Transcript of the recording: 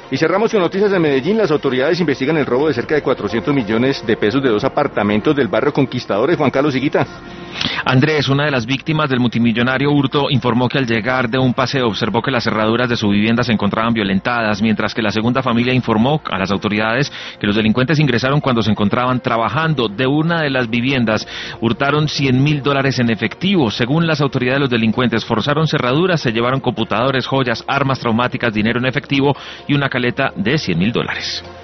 Y cerramos con noticias de Medellín. Las autoridades investigan el robo de cerca de 400 millones de pesos de 2 apartamentos del barrio Conquistadores. Juan Carlos Higuita. Andrés, una de las víctimas del multimillonario hurto, informó que al llegar de un paseo observó que las cerraduras de su vivienda se encontraban violentadas, mientras que la segunda familia informó a las autoridades que los delincuentes ingresaron cuando se encontraban trabajando. De una de las viviendas hurtaron $100.000 en efectivo. Según las autoridades, los delincuentes forzaron cerraduras, se llevaron computadores, joyas, armas traumáticas, dinero en efectivo y una caleta de $100.000.